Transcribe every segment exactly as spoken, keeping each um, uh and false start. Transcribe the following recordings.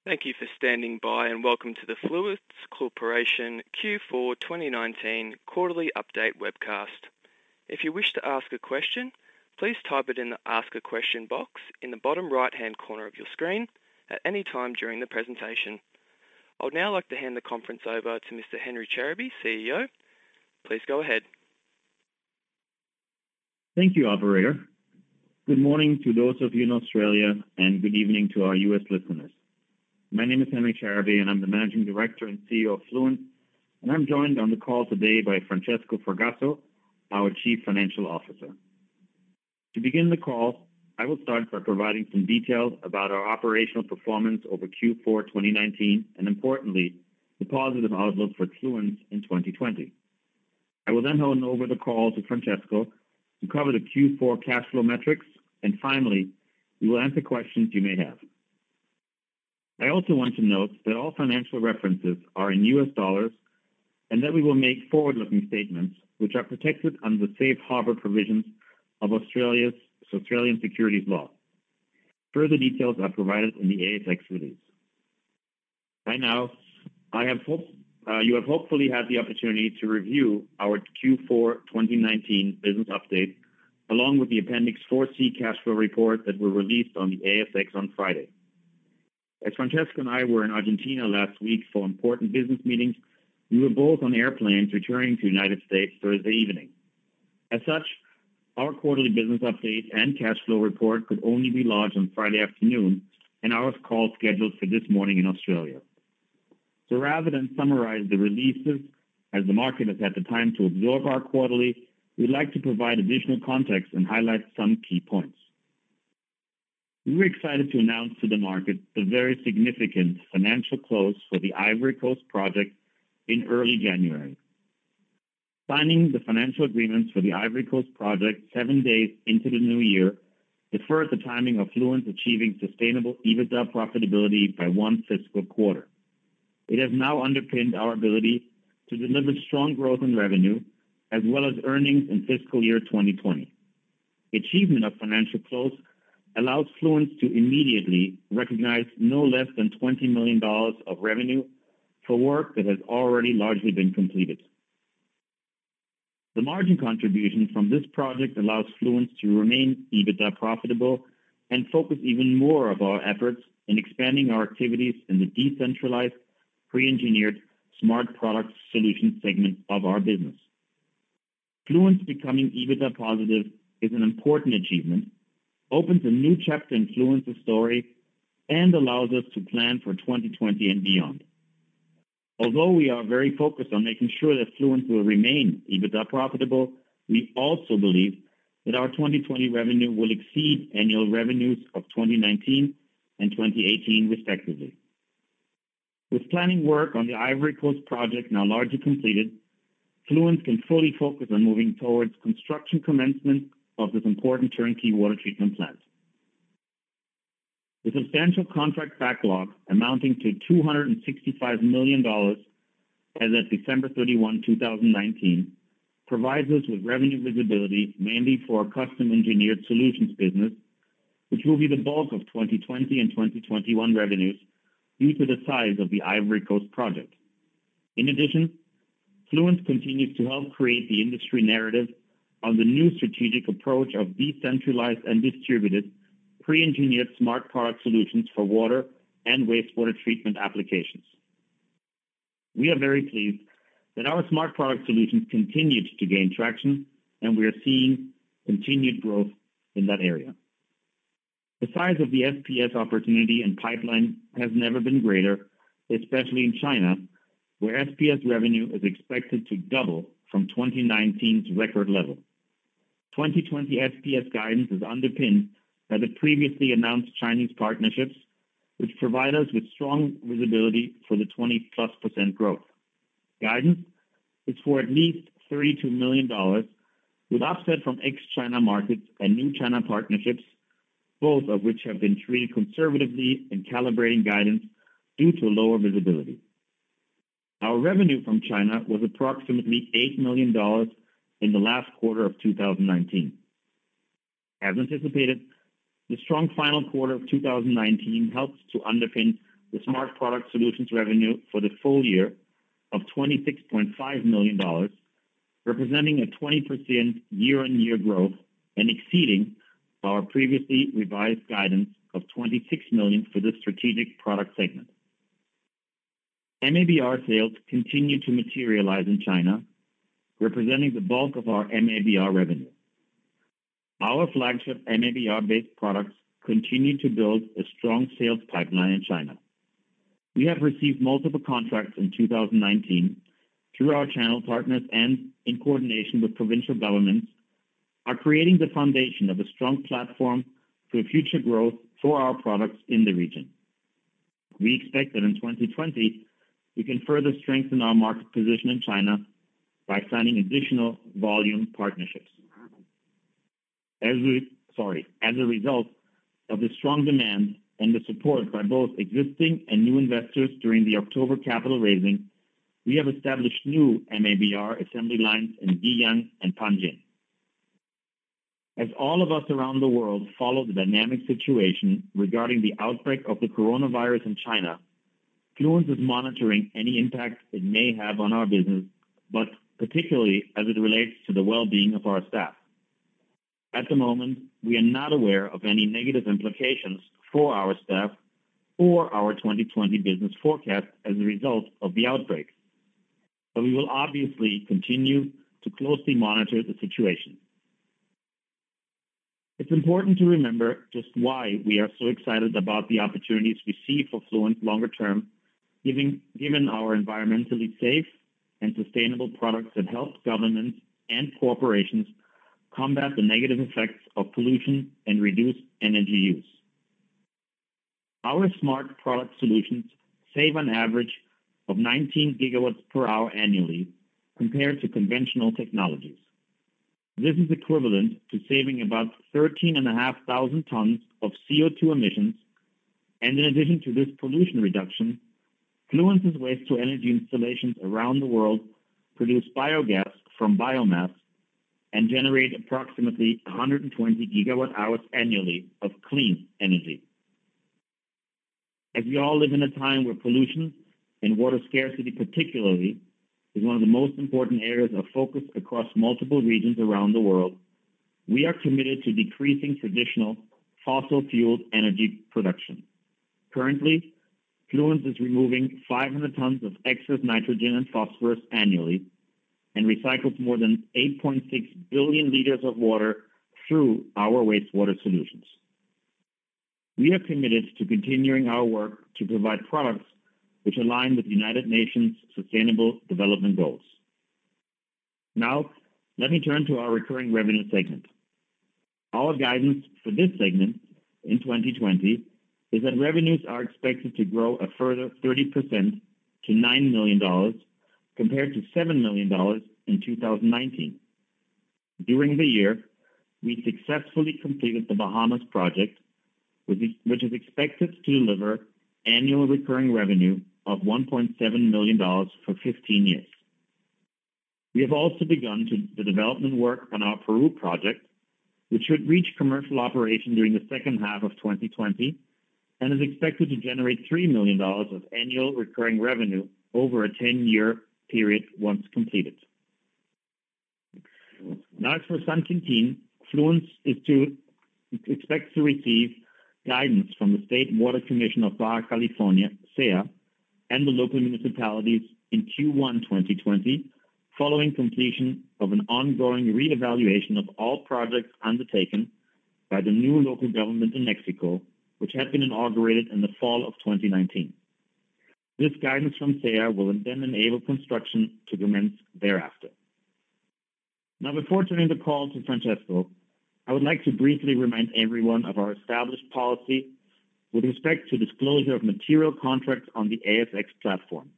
Thank you for standing by and welcome to the Fluence Corporation Q four twenty nineteen Quarterly Update webcast. If you wish to ask a question, please type it in the Ask a Question box in the bottom right-hand corner of your screen at any time during the presentation. I would now like to hand the conference over to Mister Henry Cherubi, C E O. Please go ahead. Thank you, operator. Good morning to those of you in Australia and good evening to our U S listeners. My name is Henry Cherubi and I'm the Managing Director and C E O of Fluence, and I'm joined on the call today by Francesco Fragasso, our Chief Financial Officer. To begin the call, I will start by providing some detail about our operational performance over Q four twenty nineteen and, importantly, the positive outlook for Fluence in twenty twenty. I will then hand over the call to Francesco to cover the Q four cash flow metrics, and finally, we will answer questions you may have. I also want to note that all financial references are in U S dollars and that we will make forward-looking statements which are protected under the safe harbor provisions of Australia's Australian securities law. Further details are provided in the A S X release. By now, I have hope, uh, you have hopefully had the opportunity to review our Q four twenty nineteen business update along with the Appendix four C cash flow report that were released on the A S X on Friday. As Francesco and I were in Argentina last week for important business meetings, we were both on airplanes returning to the United States Thursday evening. As such, our quarterly business update and cash flow report could only be lodged on Friday afternoon, and our call scheduled for this morning in Australia. So rather than summarize the releases, as the market has had the time to absorb our quarterly, we'd like to provide additional context and highlight some key points. We were excited to announce to the market the very significant financial close for the Ivory Coast project in early January. Signing the financial agreements for the Ivory Coast project seven days into the new year deferred the timing of Fluence achieving sustainable EBITDA profitability by one fiscal quarter. It has now underpinned our ability to deliver strong growth in revenue as well as earnings in fiscal year twenty twenty. Achievement of financial close allows Fluence to immediately recognize no less than twenty million dollars of revenue for work that has already largely been completed. The margin contribution from this project allows Fluence to remain EBITDA profitable and focus even more of our efforts in expanding our activities in the decentralized, pre-engineered smart product solutions segment of our business. Fluence becoming EBITDA positive is an important achievement, opens a new chapter in Fluence's story, and allows us to plan for twenty twenty and beyond. Although we are very focused on making sure that Fluence will remain EBITDA profitable, we also believe that our twenty twenty revenue will exceed annual revenues of twenty nineteen and twenty eighteen respectively. With planning work on the Ivory Coast project now largely completed, Fluence can fully focus on moving towards construction commencement of this important turnkey water treatment plant. The substantial contract backlog amounting to two hundred sixty-five million dollars as of December thirty-first, two thousand nineteen, provides us with revenue visibility mainly for our custom engineered solutions business, which will be the bulk of twenty twenty and twenty twenty-one revenues due to the size of the Ivory Coast project. In addition, Fluence continues to help create the industry narrative on the new strategic approach of decentralized and distributed pre-engineered smart product solutions for water and wastewater treatment applications. We are very pleased that our smart product solutions continued to gain traction, and we are seeing continued growth in that area. The size of the S P S opportunity and pipeline has never been greater, especially in China, where S P S revenue is expected to double from twenty nineteen's record level. twenty twenty S P S guidance is underpinned by the previously announced Chinese partnerships, which provide us with strong visibility for the twenty plus percent growth. Guidance is for at least thirty-two million dollars, with offset from ex-China markets and new China partnerships, both of which have been treated conservatively in calibrating guidance due to lower visibility. Our revenue from China was approximately eight million dollars in the last quarter of two thousand nineteen. As anticipated, the strong final quarter of two thousand nineteen helped to underpin the Smart Product Solutions revenue for the full year of twenty-six point five million dollars, representing a twenty percent year-on-year growth and exceeding our previously revised guidance of twenty-six million dollars for this strategic product segment. M A B R sales continue to materialize in China, representing the bulk of our M A B R revenue. Our flagship M A B R-based products continue to build a strong sales pipeline in China. We have received multiple contracts in two thousand nineteen through our channel partners and, in coordination with provincial governments, are creating the foundation of a strong platform for future growth for our products in the region. We expect that in twenty twenty, we can further strengthen our market position in China by signing additional volume partnerships. As we, sorry, as a result of the strong demand and the support by both existing and new investors during the October capital raising, we have established new M A B R assembly lines in Guiyang and Panjin. As all of us around the world follow the dynamic situation regarding the outbreak of the coronavirus in China, Fluence is monitoring any impact it may have on our business, but particularly as it relates to the well-being of our staff. At the moment, we are not aware of any negative implications for our staff or our twenty twenty business forecast as a result of the outbreak. But we will obviously continue to closely monitor the situation. It's important to remember just why we are so excited about the opportunities we see for Fluence longer term, given, given our environmentally safe and sustainable products that help governments and corporations combat the negative effects of pollution and reduce energy use. Our smart product solutions save an average of nineteen gigawatts per hour annually compared to conventional technologies. This is equivalent to saving about thirteen thousand five hundred tons of C O two emissions, and in addition to this pollution reduction, Fluence's waste-to-energy installations around the world produce biogas from biomass and generate approximately one hundred twenty gigawatt hours annually of clean energy. As we all live in a time where pollution and water scarcity particularly is one of the most important areas of focus across multiple regions around the world, we are committed to decreasing traditional fossil-fueled energy production. Currently, Fluence is removing five hundred tons of excess nitrogen and phosphorus annually and recycles more than eight point six billion liters of water through our wastewater solutions. We are committed to continuing our work to provide products which align with the United Nations Sustainable Development Goals. Now, let me turn to our recurring revenue segment. Our guidance for this segment in twenty twenty is that revenues are expected to grow a further thirty percent to nine million dollars compared to seven million dollars in two thousand nineteen. During the year, we successfully completed the Bahamas project, which is expected to deliver annual recurring revenue of one point seven million dollars for fifteen years. We have also begun to, the development work on our Peru project, which should reach commercial operation during the second half of twenty twenty and is expected to generate three million dollars of annual recurring revenue over a ten-year period once completed. Now, as for San Quintin, Fluence is to expects to receive guidance from the State Water Commission of Baja California, S E A, and the local municipalities in Q one twenty twenty, following completion of an ongoing reevaluation of all projects undertaken by the new local government in Mexico, which had been inaugurated in the fall of twenty nineteen. This guidance from S E A will then enable construction to commence thereafter. Now, before turning the call to Francesco, I would like to briefly remind everyone of our established policy with respect to disclosure of material contracts on the A S X platform.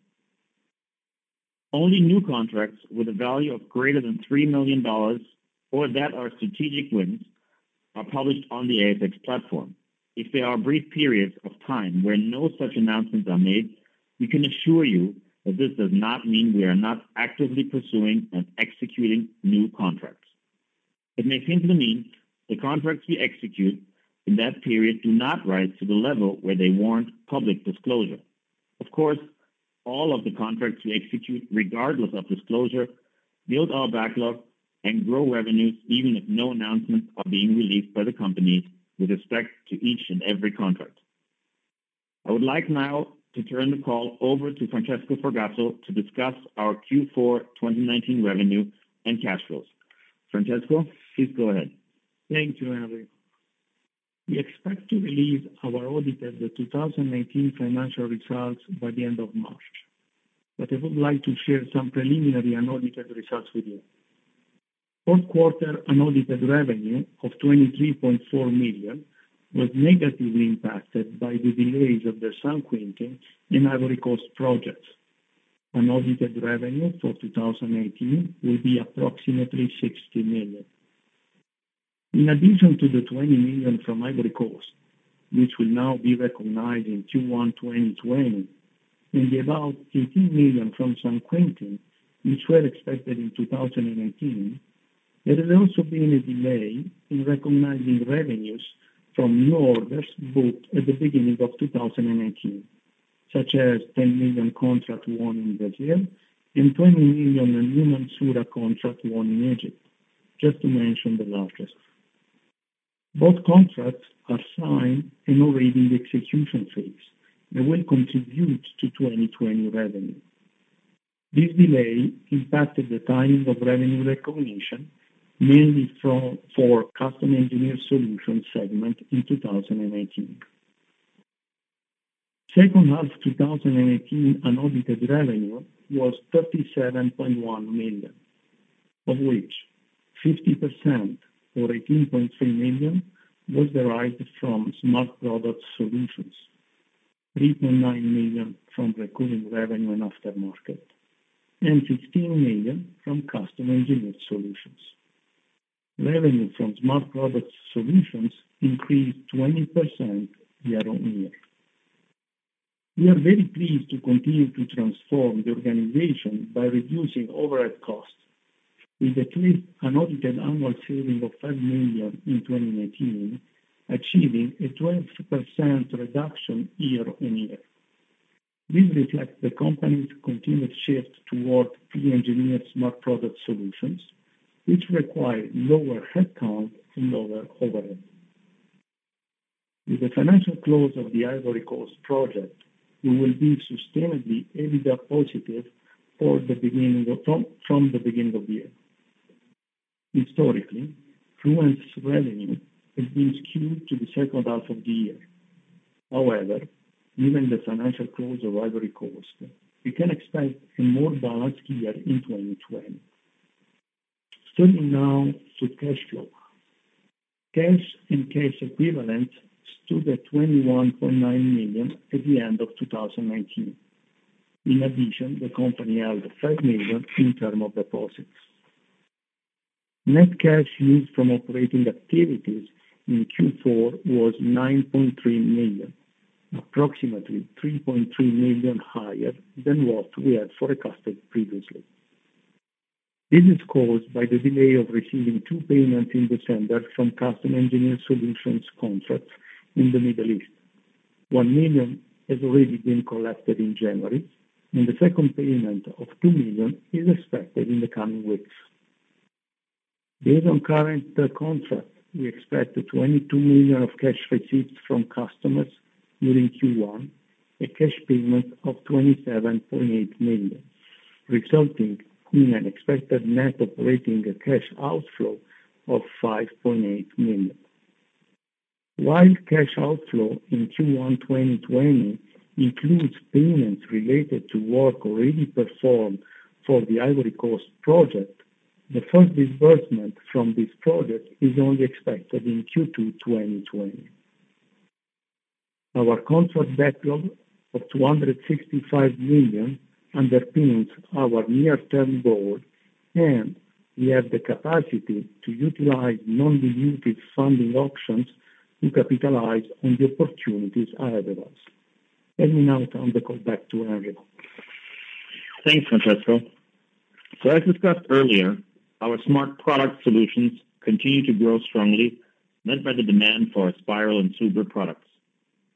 Only new contracts with a value of greater than three million dollars or that are strategic wins are published on the A S X platform. If there are brief periods of time where no such announcements are made, we can assure you that this does not mean we are not actively pursuing and executing new contracts. It may simply mean the contracts we execute in that period do not rise to the level where they warrant public disclosure. course, all of the contracts we execute, regardless of disclosure, build our backlog and grow revenues even if no announcements are being released by the company with respect to each and every contract. I would like now to turn the call over to Francesco Fragasso to discuss our Q four twenty nineteen revenue and cash flows. Francesco, please go ahead. Thank you, Henry. We expect to release our audited two thousand nineteen financial results by the end of March, but I would like to share some preliminary unaudited results with you. Fourth quarter unaudited revenue of twenty-three point four million dollars was negatively impacted by the delays of the San Quintin and Ivory Coast projects. Unaudited revenue for two thousand eighteen will be approximately sixty million dollars. In addition to the twenty million dollars from Ivory Coast, which will now be recognized in Q one twenty twenty, and the about eighteen million dollars from San Quintin, which were expected in two thousand eighteen, there has also been a delay in recognizing revenues from new orders booked at the beginning of two thousand eighteen, such as ten million dollars contract won in Brazil and twenty million dollars New Mansoura contract won in Egypt, just to mention the largest. Both contracts are signed and already in the execution phase and will contribute to twenty twenty revenue. This delay impacted the timing of revenue recognition, mainly from, for Custom Engineered Solutions segment in two thousand eighteen. Second half two thousand eighteen unaudited revenue was thirty-seven point one million dollars, of which fifty percent or eighteen point three million dollars was derived from Smart Product Solutions, three point nine million dollars from recurring revenue and aftermarket, and fifteen million dollars from Custom Engineered Solutions. Revenue from Smart Product Solutions increased twenty percent year-on-year. We are very pleased to continue to transform the organization by reducing overhead costs, with at least an audited annual saving of five million dollars in twenty eighteen, achieving a twelve percent reduction year-on-year. This reflects the company's continued shift toward pre-engineered Smart Product Solutions, which require lower headcount and lower overhead. With the financial close of the Ivory Coast project, we will be sustainably EBITDA positive for the beginning of, from, from the beginning of the year. Historically, Fluence revenue has been skewed to the second half of the year. However, given the financial close of Ivory Coast, we can expect a more balanced year in twenty twenty. Turning now to cash flow. Cash and cash equivalents stood at twenty-one point nine million dollars at the end of two thousand nineteen. In addition, the company held five million dollars in term of deposits. Net cash used from operating activities in Q four was nine point three million dollars, approximately three point three million dollars higher than what we had forecasted previously. This is caused by the delay of receiving two payments in December from Custom Engineered Solutions contracts in the Middle East. One million has already been collected in January, and the second payment of two million is expected in the coming weeks. Based on current uh, contract, we expect twenty-two million of cash receipts from customers during Q one, a cash payment of twenty-seven point eight million, resulting in an expected net operating cash outflow of five point eight million. While cash outflow in Q one twenty twenty includes payments related to work already performed for the Ivory Coast project, the first disbursement from this project is only expected in Q two twenty twenty. Our contract backlog of two hundred sixty-five million underpins our near-term goal, and we have the capacity to utilize non-dilutive funding options to capitalize on the opportunities ahead of us. Let me now turn the call back to Henry. Thanks, Francesco. So as discussed earlier, our Smart Product Solutions continue to grow strongly, led by the demand for our Spiral and Super products.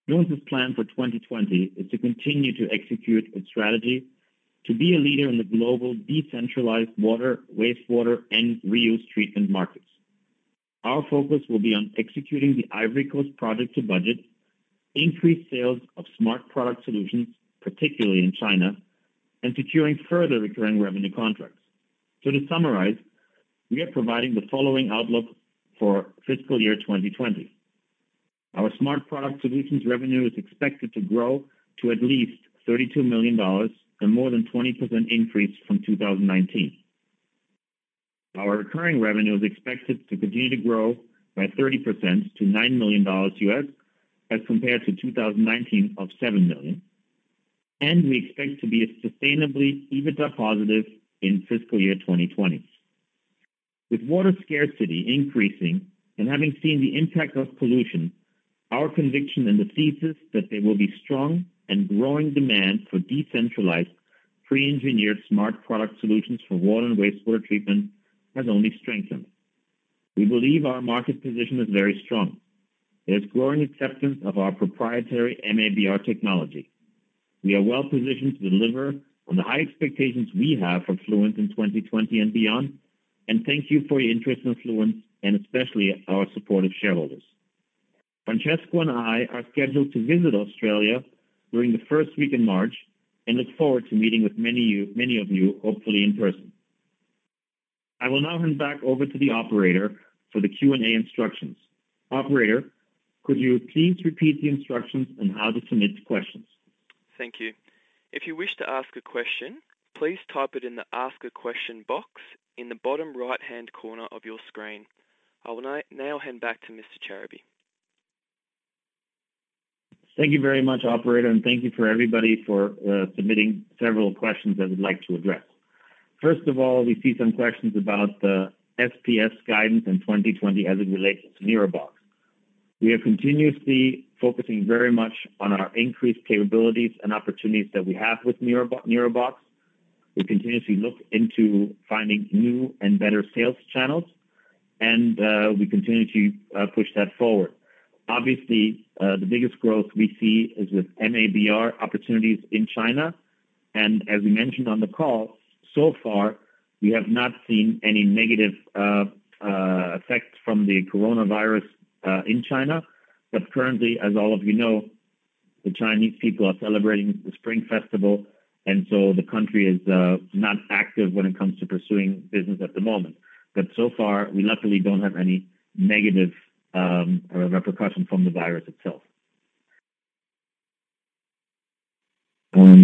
Fluence's plan for twenty twenty is to continue to execute its strategy to be a leader in the global decentralized water, wastewater, and reuse treatment markets. Our focus will be on executing the Ivory Coast project to budget, increased sales of smart product solutions, particularly in China, and securing further recurring revenue contracts. So to summarize, we are providing the following outlook for fiscal year twenty twenty. Our smart product solutions revenue is expected to grow to at least thirty-two million dollars, a more than twenty percent increase from two thousand nineteen. Our recurring revenue is expected to continue to grow by thirty percent to nine million dollars U S as compared to two thousand nineteen of seven million dollars. And we expect to be sustainably EBITDA positive in fiscal year twenty twenty. With water scarcity increasing and having seen the impact of pollution, our conviction in the thesis that there will be strong and growing demand for decentralized, pre-engineered smart product solutions for water and wastewater treatment has only strengthened. We believe our market position is very strong. There's growing acceptance of our proprietary M A B R technology. We are well positioned to deliver on the high expectations we have for Fluence in twenty twenty and beyond, and thank you for your interest in Fluence and especially our supportive shareholders. Francesco and I are scheduled to visit Australia during the first week in March and look forward to meeting with many, you, many of you, hopefully in person. I will now hand back over to the operator for the Q and A instructions. Operator, could you please repeat the instructions on how to submit questions? Thank you. If you wish to ask a question, please type it in the Ask a Question box in the bottom right-hand corner of your screen. I will now hand back to Mister Cherubi. Thank you very much, operator, and thank you for everybody for uh, submitting several questions that we'd like to address. First of all, we see some questions about the S P S guidance in twenty twenty as it relates to NIROBOX. We are continuously focusing very much on our increased capabilities and opportunities that we have with NIROBOX. We continuously look into finding new and better sales channels, and uh, we continue to uh, push that forward. Obviously, uh, the biggest growth we see is with M A B R opportunities in China. And as we mentioned on the call, so far, we have not seen any negative uh, uh, effects from the coronavirus uh, in China. But currently, as all of you know, the Chinese people are celebrating the Spring Festival, and so the country is uh, not active when it comes to pursuing business at the moment. But so far, we luckily don't have any negative Um, a repercussion from the virus itself. Um,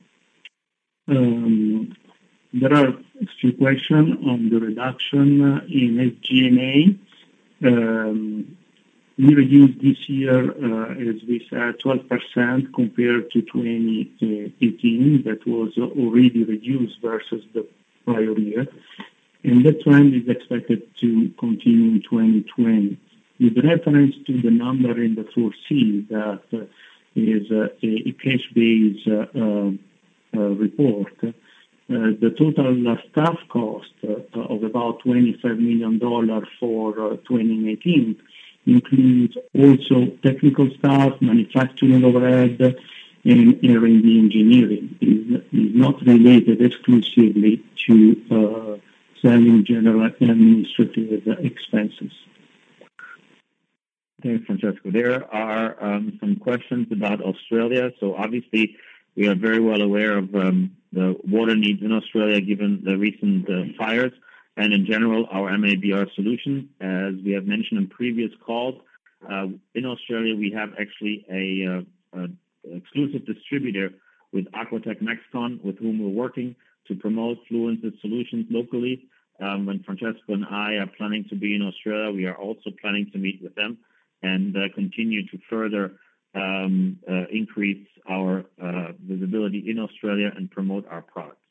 um, there are a few questions on the reduction in S G and A. Um, we reduced this year, uh, as we said, twelve percent compared to twenty eighteen. That was already reduced versus the prior year. And that trend is expected to continue in twenty twenty. With reference to the number in the four C, that uh, is uh, a, a cash-based uh, uh, uh, report, uh, the total uh, staff cost uh, of about twenty-five million dollars for uh, twenty eighteen includes also technical staff, manufacturing overhead, and R and D engineering. It is not related exclusively to uh, selling general administrative expenses. Thanks, Francesco. There are um, some questions about Australia. So obviously, we are very well aware of um, the water needs in Australia given the recent uh, fires, and in general, our M A B R solution. As we have mentioned in previous calls, uh, in Australia, we have actually a, uh, a exclusive distributor with Aquatech Mexcon, with whom we're working to promote Fluence's solutions locally. Um, when Francesco and I are planning to be in Australia, we are also planning to meet with them and uh, continue to further um, uh, increase our uh, visibility in Australia and promote our products.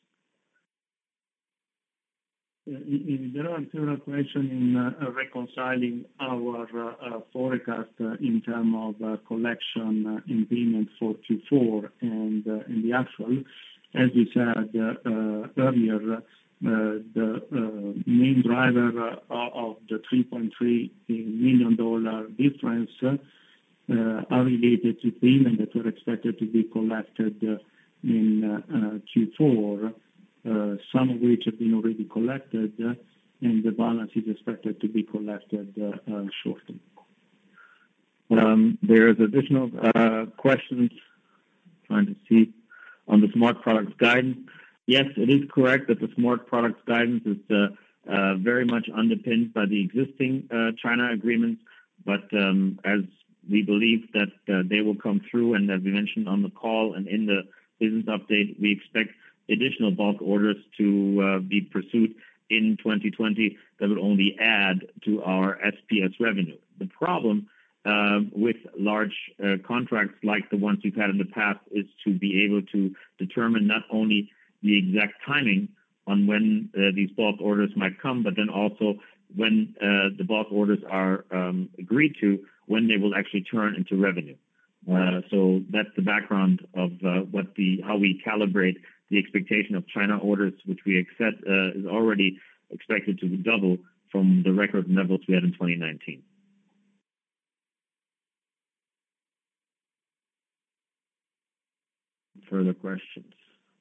There are several questions in uh, reconciling our uh, uh, forecast uh, in terms of uh, collection uh, and payment for Q four and, uh, and the actual. As we said uh, uh, earlier, Uh, the uh, main driver uh, of the three point three million dollars difference uh, uh, are related to payments that were expected to be collected uh, in uh, Q four, uh, some of which have been already collected, uh, and the balance is expected to be collected uh, uh, shortly. Um, there's additional uh, questions, trying to see, on the smart products guidance. Yes, it is correct that the smart products guidance is uh, uh, very much underpinned by the existing uh, China agreements, but um, as we believe that uh, they will come through, and as we mentioned on the call and in the business update, we expect additional bulk orders to uh, be pursued in twenty twenty that will only add to our S P S revenue. The problem uh, with large uh, contracts like the ones we've had in the past is to be able to determine not only the exact timing on when uh, these bulk orders might come, but then also when uh, the bulk orders are um, agreed to, when they will actually turn into revenue. Uh, so that's the background of uh, what the how we calibrate the expectation of China orders, which we accept uh, is already expected to double from the record levels we had in twenty nineteen. Further questions?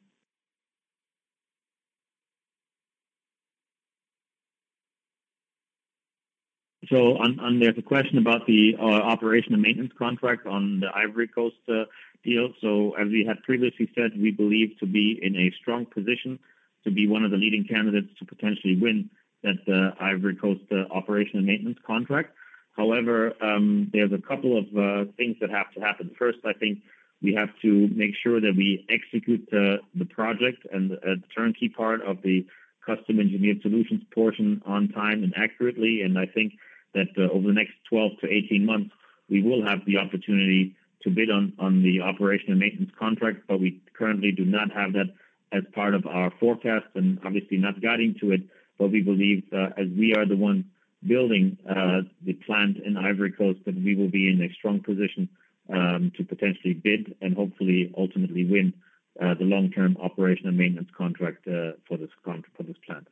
So on, on there's a question about the uh, operation and maintenance contract on the Ivory Coast uh, deal. So as we had previously said, we believe to be in a strong position to be one of the leading candidates to potentially win that uh, Ivory Coast uh, operation and maintenance contract. However, um, there's a couple of uh, things that have to happen. First, I think we have to make sure that we execute uh, the project and uh, the turnkey part of the custom engineered solutions portion on time and accurately. And I think that uh, over the next twelve to eighteen months, we will have the opportunity to bid on, on the operation and maintenance contract, but we currently do not have that as part of our forecast and obviously not guiding to it. But we believe uh, as we are the ones building uh, the plant in Ivory Coast, that we will be in a strong position um, to potentially bid and hopefully ultimately win uh, the long-term operation and maintenance contract uh, for this con- for this plant.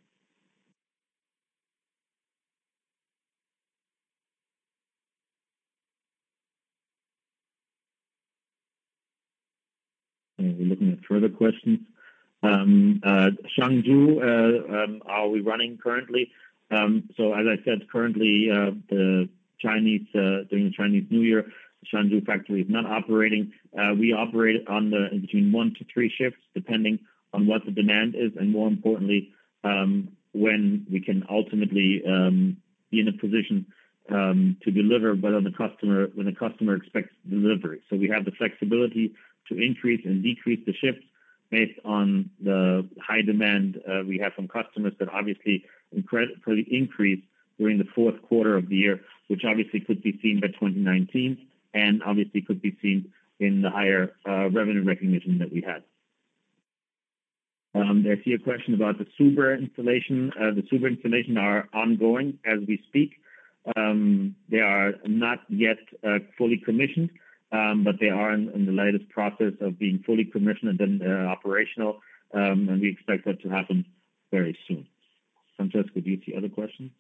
And we're looking at further questions. Um, uh, Changzhou, uh, um, are we running currently? Um, so as I said, currently uh, the Chinese, uh, during the Chinese New Year, the Changzhou factory is not operating. Uh, we operate on the in between one to three shifts, depending on what the demand is, and more importantly, um, when we can ultimately um, be in a position um, to deliver, whether the customer when the customer expects delivery. So we have the flexibility to increase and decrease the shifts based on the high demand uh, we have from customers that obviously incredibly increase during the fourth quarter of the year, which obviously could be seen by twenty nineteen and obviously could be seen in the higher uh, revenue recognition that we had. Um, there's here a question about the Suber installation. Uh, the Suber installation are ongoing as we speak. Um, they are not yet uh, fully commissioned. Um, but they are in, in the latest process of being fully commissioned and then uh, operational, um, and we expect that to happen very soon. Francesco, do you see other questions?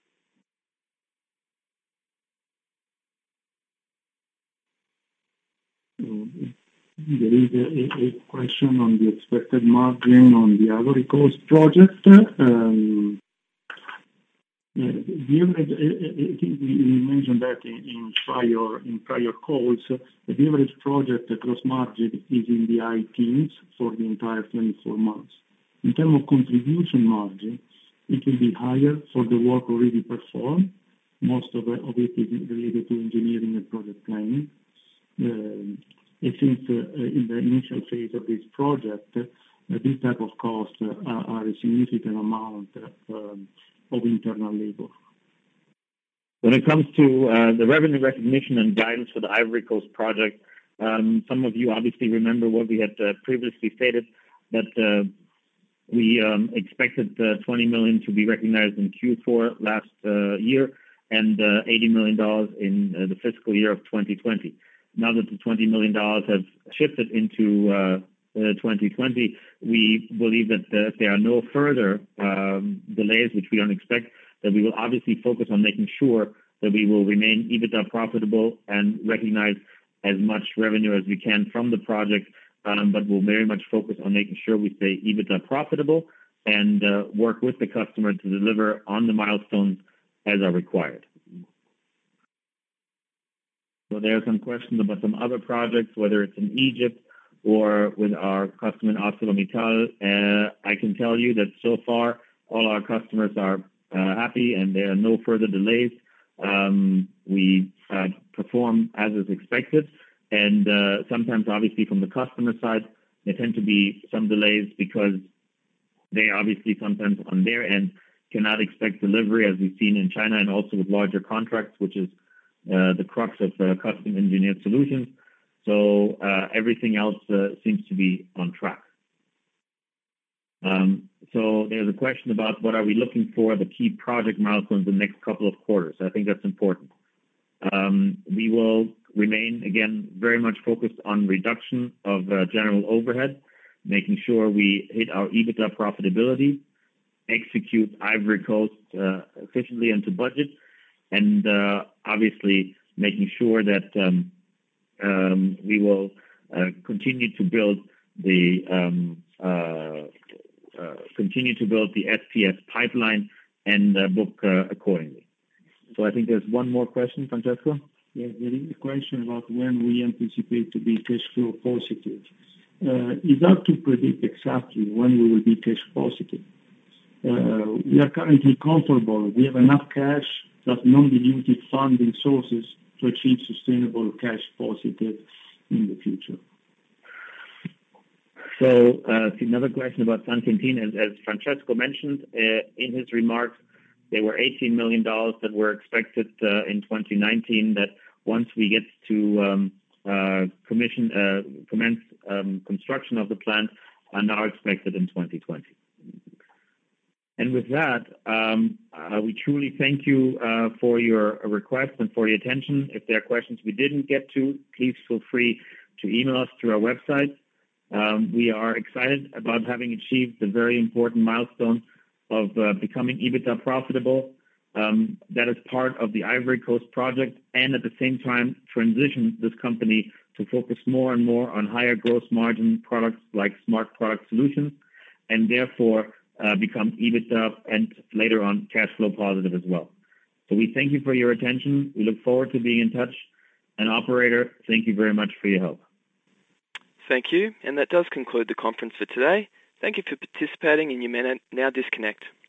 There is a, a question on the expected margin on the Ivory Coast project. Um, Uh, the average, I think we mentioned that in, in prior in prior calls. Uh, the average project gross margin is in the high teens for the entire twenty-four months. In terms of contribution margin, it will be higher for the work already performed. Most of it, of it is related to engineering and project planning. Uh, I think uh, in the initial phase of this project, uh, this type of costs uh, are, are a significant amount uh, um, of internal labor. When it comes to uh, the revenue recognition and guidance for the Ivory Coast project, um, some of you obviously remember what we had uh, previously stated, that uh, we um, expected uh, twenty million dollars to be recognized in Q four last uh, year and uh, eighty million dollars in uh, the fiscal year of twenty twenty. Now that the twenty million dollars have shifted into uh, Uh, twenty twenty, we believe that uh, if there are no further um, delays, which we don't expect, that we will obviously focus on making sure that we will remain EBITDA profitable and recognize as much revenue as we can from the project, um, but we'll very much focus on making sure we stay EBITDA profitable and uh, work with the customer to deliver on the milestones as are required. So there are some questions about some other projects, whether it's in Egypt or with our customer in ArcelorMittal. Uh, I can tell you that so far all our customers are uh, happy and there are no further delays. Um, we uh, perform as is expected, and uh, sometimes obviously from the customer side there tend to be some delays because they obviously sometimes on their end cannot expect delivery, as we've seen in China and also with larger contracts, which is uh, the crux of uh, custom engineered solutions. So uh, everything else uh, seems to be on track. Um, so there's a question about what are we looking for, the key project milestones in the next couple of quarters. I think that's important. Um, we will remain, again, very much focused on reduction of uh, general overhead, making sure we hit our EBITDA profitability, execute Ivory Coast uh, efficiently and to budget, and uh, obviously making sure that um, um, we will uh, continue to build the um, uh, uh, continue to build the S P S pipeline and uh, book uh, accordingly. So I think there's one more question, Francesco. Yes, there is a question about when we anticipate to be cash flow positive. Uh, it's hard to predict exactly when we will be cash positive. Uh, we are currently comfortable. We have enough cash plus non-dilutive funding sources to achieve sustainable cash positive in the future. So uh, another question about San Quintín. As, as Francesco mentioned uh, in his remarks, there were eighteen million dollars that were expected uh, in twenty nineteen that once we get to um, uh, commission, uh, commence um, construction of the plant are now expected in twenty twenty. And with that, um, uh, we truly thank you uh, for your request and for your attention. If there are questions we didn't get to, please feel free to email us through our website. Um, we are excited about having achieved the very important milestone of uh, becoming EBITDA profitable. Um, that is part of the Ivory Coast project, and at the same time transition this company to focus more and more on higher gross margin products like Smart Product Solutions, and therefore uh, become EBITDA and later on cash flow positive as well. So we thank you for your attention. We look forward to being in touch. And operator, thank you very much for your help. Thank you, and that does conclude the conference for today. Thank you for participating, and you may now disconnect.